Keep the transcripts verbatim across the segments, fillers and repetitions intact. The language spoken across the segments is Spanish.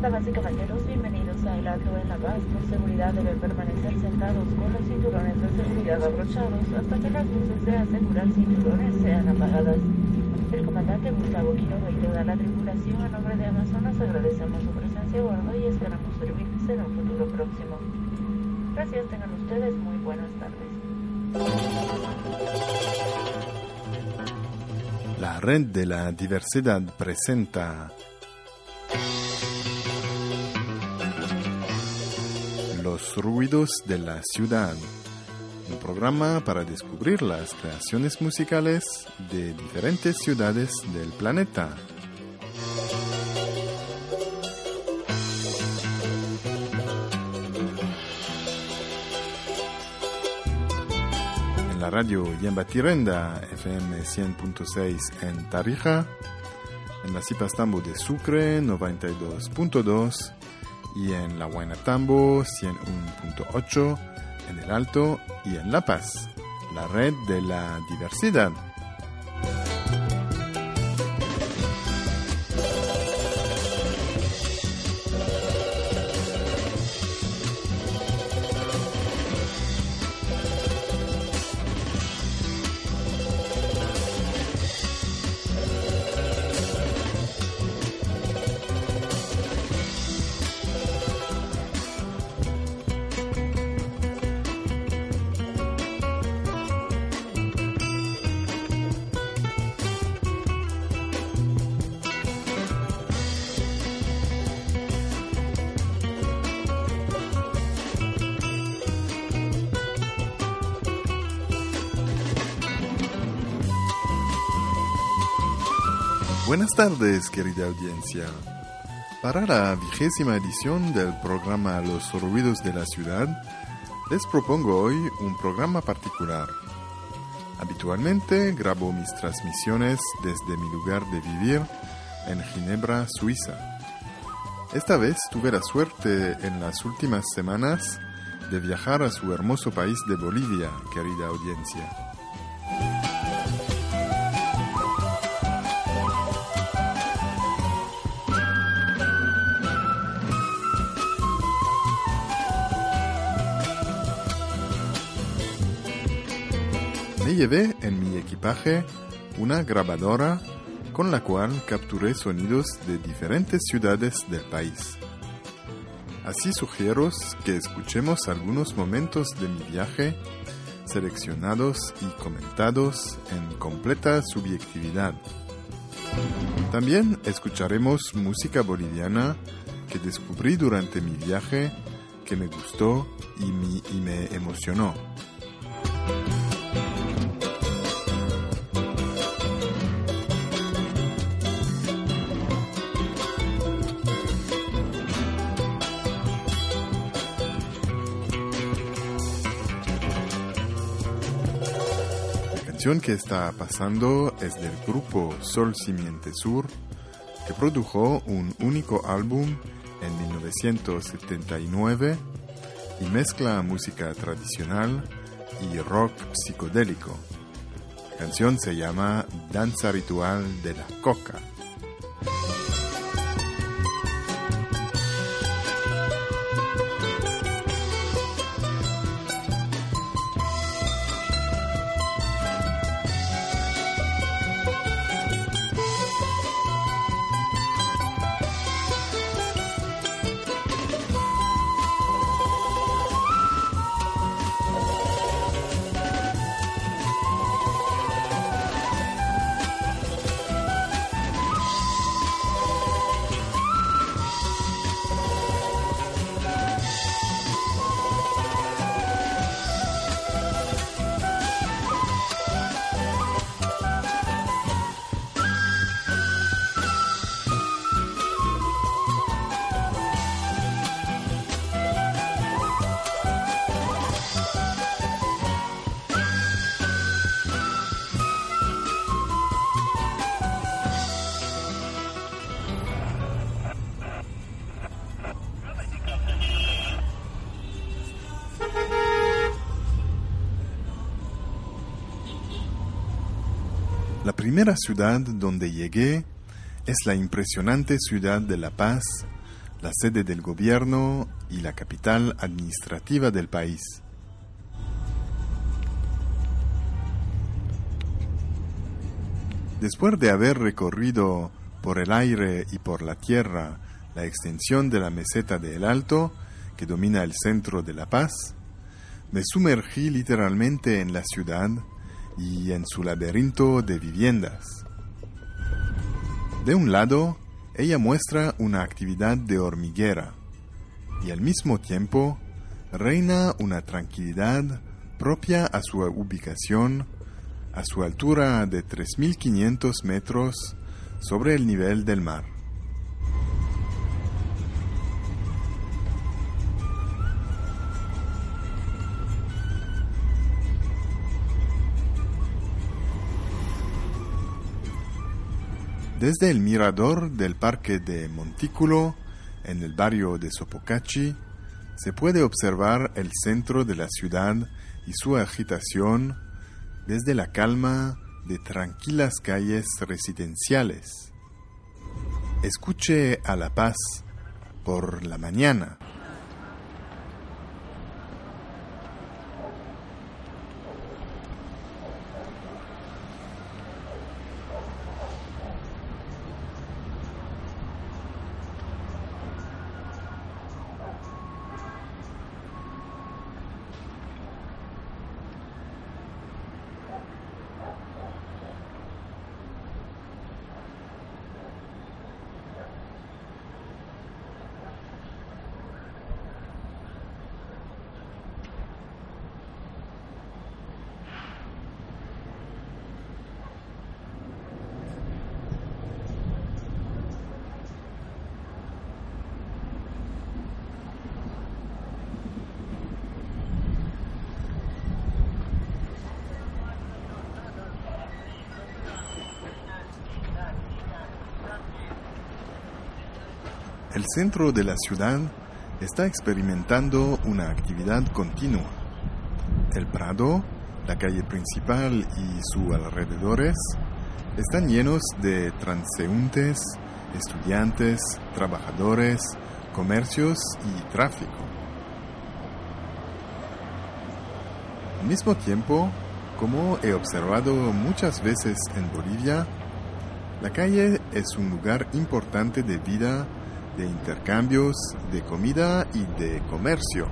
Damas y caballeros, bienvenidos a El Atrio en La Paz. Por seguridad deben permanecer sentados con los cinturones de seguridad abrochados hasta que las luces de asegurar cinturones sean apagadas. El comandante Gustavo Quiroga y toda la tripulación a nombre de Amazonas agradecemos su presencia a bordo y esperamos servirles en un futuro próximo. Gracias, tengan ustedes muy buenas tardes. La Red de la Diversidad presenta Los ruidos de la ciudad, un programa para descubrir las creaciones musicales de diferentes ciudades del planeta. En la radio Yambatirenda, F M cien punto seis en Tarija, en la Cipastambo de Sucre, noventa y dos punto dos, y en la Huaynatambo, ciento uno punto ocho, en el Alto y en La Paz, la Red de la Diversidad. Buenas tardes, querida audiencia. Para la vigésima edición del programa Los Ruidos de la Ciudad, les propongo hoy un programa particular. Habitualmente grabo mis transmisiones desde mi lugar de vivir en Ginebra, Suiza. Esta vez tuve la suerte en las últimas semanas de viajar a su hermoso país de Bolivia, querida audiencia. Me llevé en mi equipaje una grabadora con la cual capturé sonidos de diferentes ciudades del país. Así sugiero que escuchemos algunos momentos de mi viaje, seleccionados y comentados en completa subjetividad. También escucharemos música boliviana que descubrí durante mi viaje, que me gustó y, mi, y me emocionó. La canción que está pasando es del grupo Sol Simiente Sur, que produjo un único álbum en mil novecientos setenta y nueve y mezcla música tradicional y rock psicodélico. La canción se llama Danza Ritual de la Coca. La primera ciudad donde llegué es la impresionante ciudad de La Paz, la sede del gobierno y la capital administrativa del país. Después de haber recorrido por el aire y por la tierra la extensión de la meseta de El Alto, que domina el centro de La Paz, me sumergí literalmente en la ciudad y en su laberinto de viviendas. De un lado, ella muestra una actividad de hormiguera y al mismo tiempo reina una tranquilidad propia a su ubicación a su altura de tres mil quinientos metros sobre el nivel del mar. Desde el mirador del parque de Montículo, en el barrio de Sopocachi, se puede observar el centro de la ciudad y su agitación desde la calma de tranquilas calles residenciales. Escuche a La Paz por la mañana. El centro de la ciudad está experimentando una actividad continua. El Prado, la calle principal y sus alrededores están llenos de transeúntes, estudiantes, trabajadores, comercios y tráfico. Al mismo tiempo, como he observado muchas veces en Bolivia, la calle es un lugar importante de vida, de intercambios, de comida y de comercio.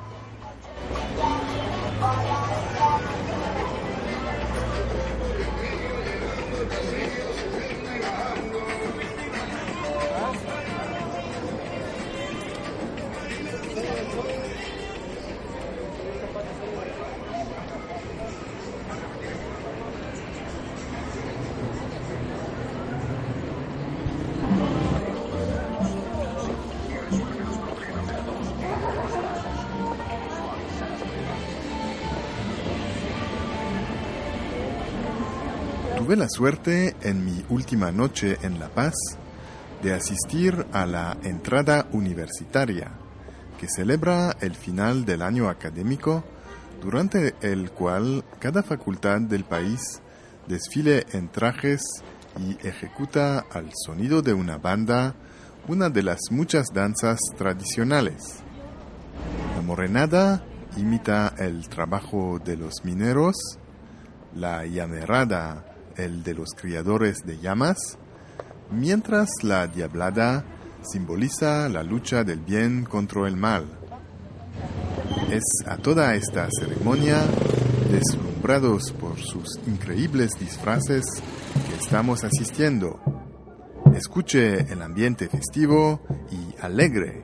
Tuve la suerte en mi última noche en La Paz de asistir a la entrada universitaria, que celebra el final del año académico, durante el cual cada facultad del país desfile en trajes y ejecuta al sonido de una banda una de las muchas danzas tradicionales. La morenada imita el trabajo de los mineros, la llamerada el de los criadores de llamas, mientras la diablada simboliza la lucha del bien contra el mal. Es a toda esta ceremonia, deslumbrados por sus increíbles disfraces, que estamos asistiendo. Escuche el ambiente festivo y alegre.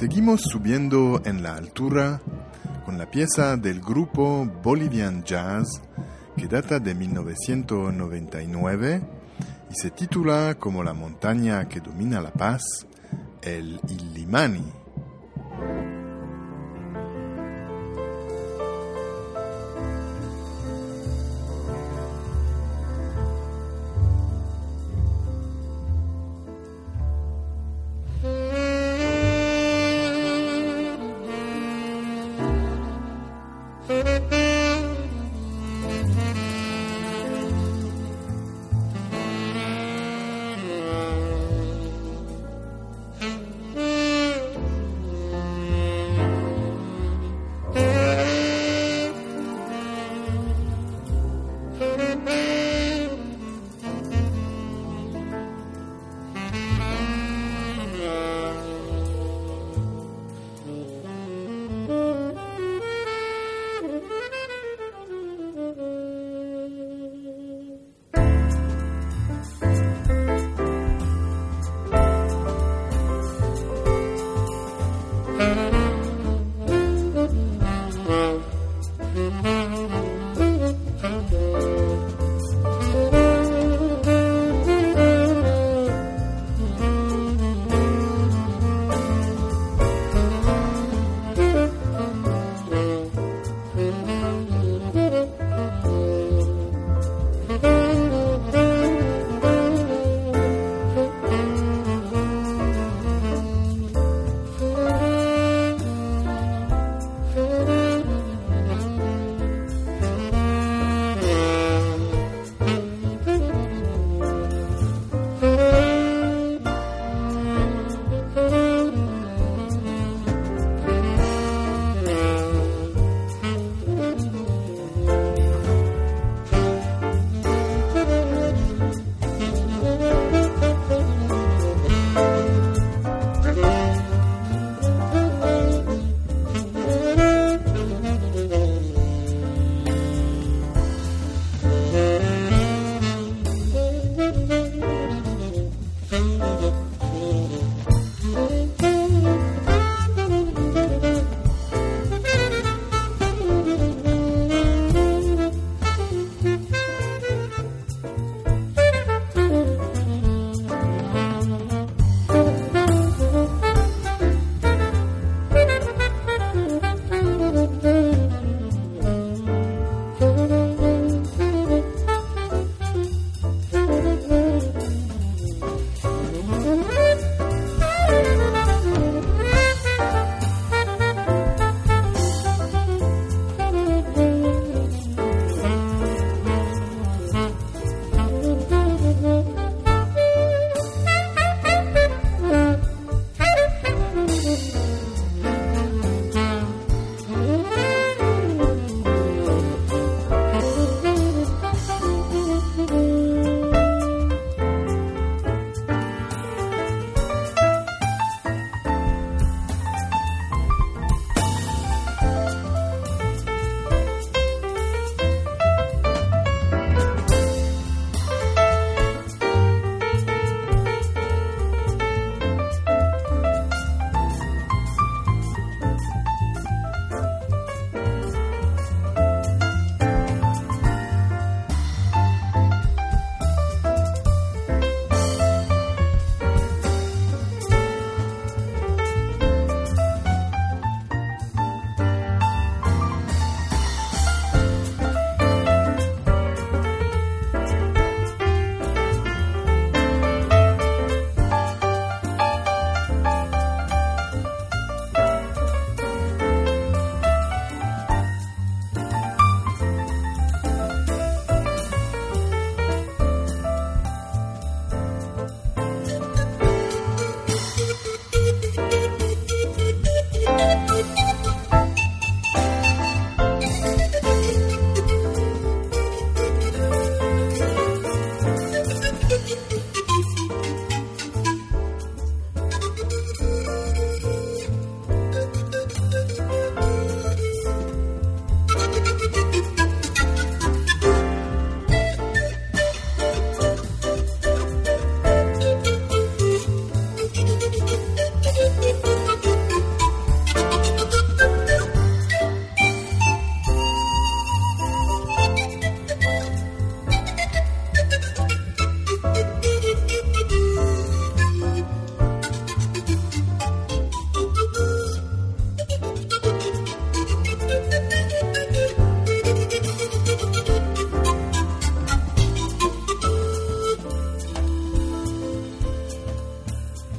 Seguimos subiendo en la altura con la pieza del grupo Bolivian Jazz que data de mil novecientos noventa y nueve y se titula como la montaña que domina la paz, el Illimani.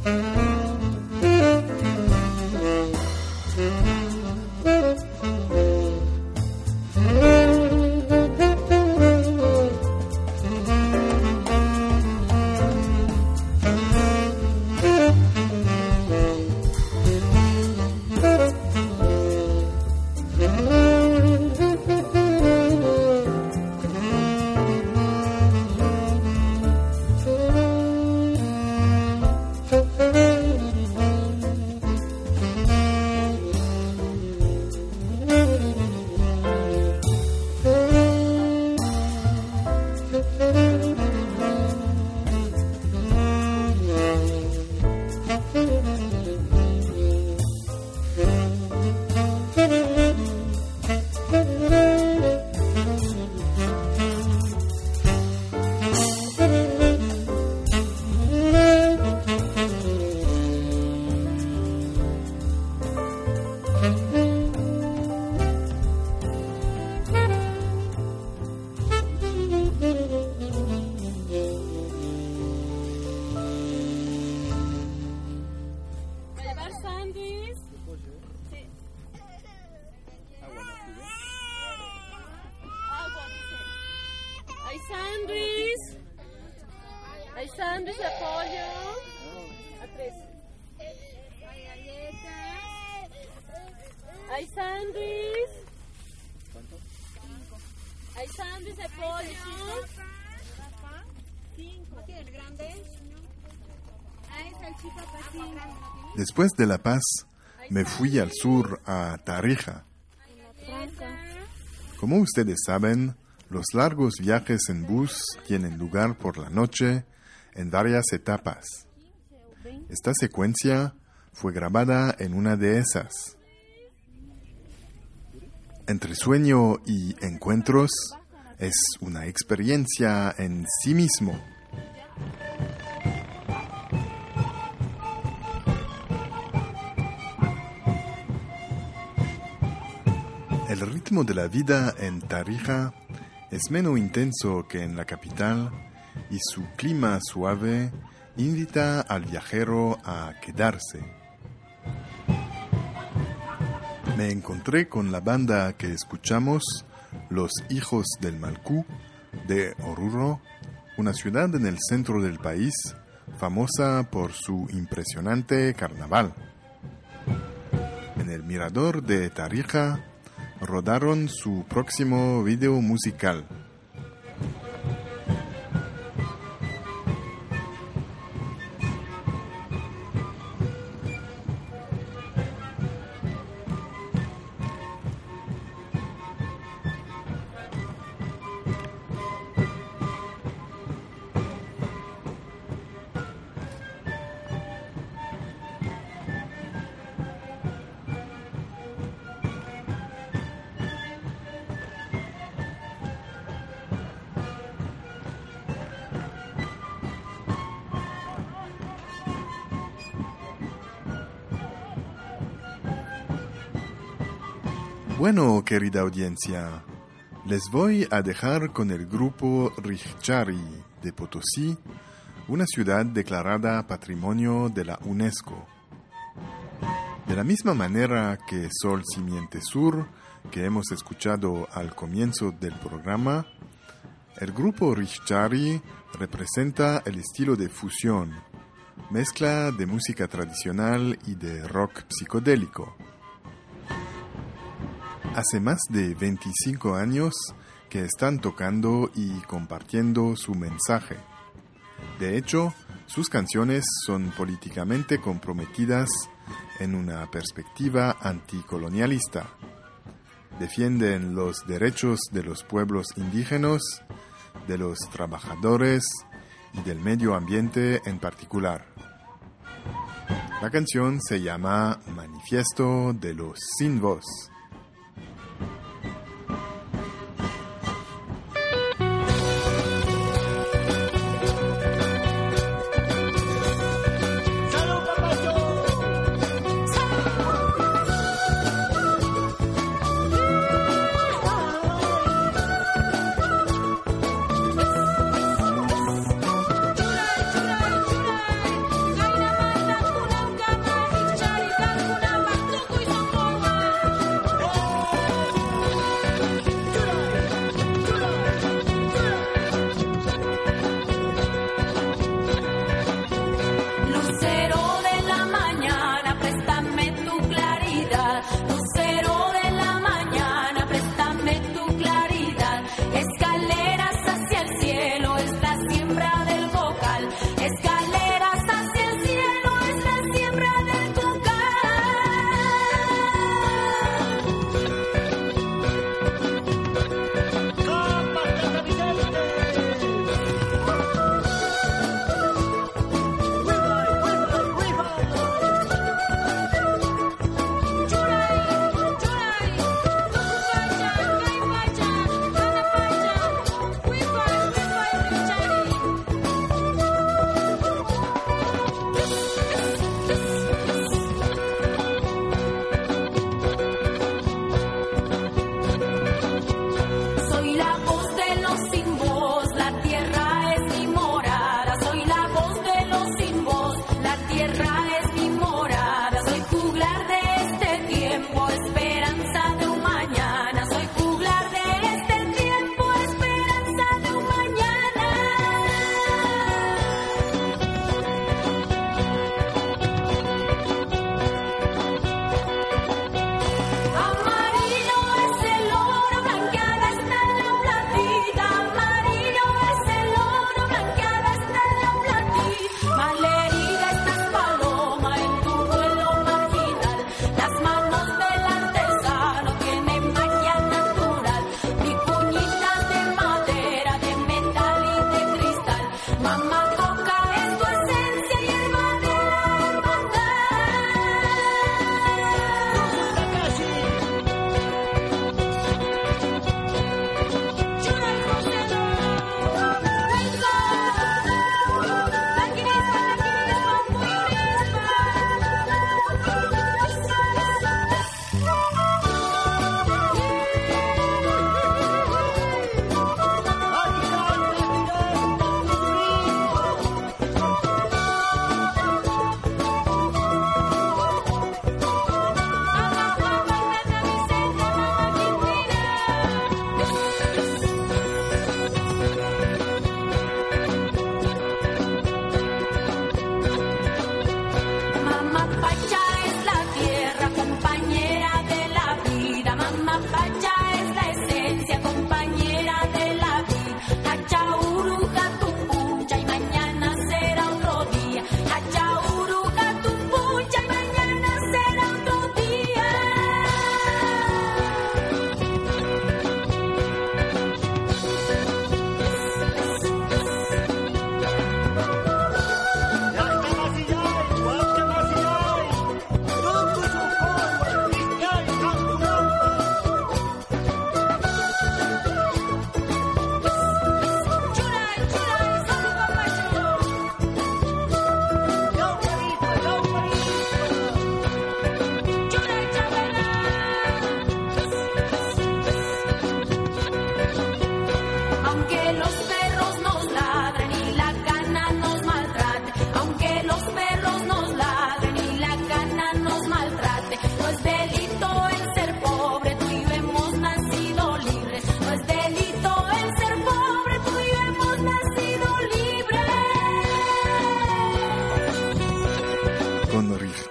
Hay sándwich de pollo. A tres. Hay galletas. Hay sándwich. ¿Cuánto? Cinco. Hay sándwich de pollo. Cinco. ¿Quieres grande? Hay salchicha para cinco. Después de La Paz, me fui al sur a Tarija. Como ustedes saben, los largos viajes en bus tienen lugar por la noche en varias etapas. Esta secuencia fue grabada en una de esas. Entre sueño y encuentros es una experiencia en sí mismo. El ritmo de la vida en Tarija es menos intenso que en la capital y su clima suave invita al viajero a quedarse. Me encontré con la banda que escuchamos, Los Hijos del Malcú, de Oruro, una ciudad en el centro del país, famosa por su impresionante carnaval. En el mirador de Tarija rodaron su próximo video musical. Bueno, querida audiencia, les voy a dejar con el grupo Richari de Potosí, una ciudad declarada Patrimonio de la UNESCO. De la misma manera que Sol Simiente Sur, que hemos escuchado al comienzo del programa, el grupo Richari representa el estilo de fusión, mezcla de música tradicional y de rock psicodélico. Hace más de veinticinco años que están tocando y compartiendo su mensaje. De hecho, sus canciones son políticamente comprometidas en una perspectiva anticolonialista. Defienden los derechos de los pueblos indígenas, de los trabajadores y del medio ambiente en particular. La canción se llama Manifiesto de los Sin Voz. Chulay, chulay, chulay,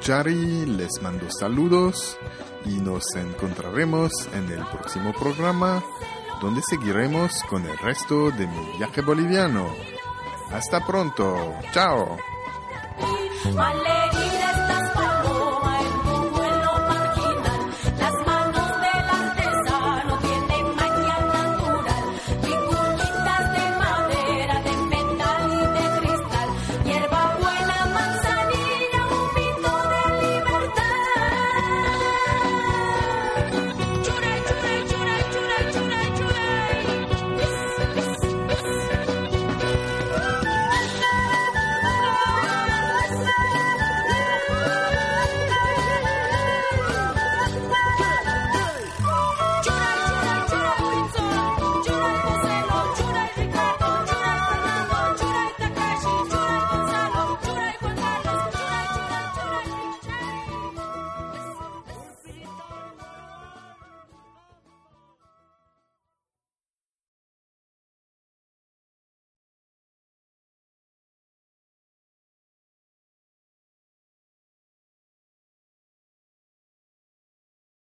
Chari les mando saludos y nos encontraremos en el próximo programa, donde seguiremos con el resto de mi viaje boliviano. Hasta pronto. Chao. My lady.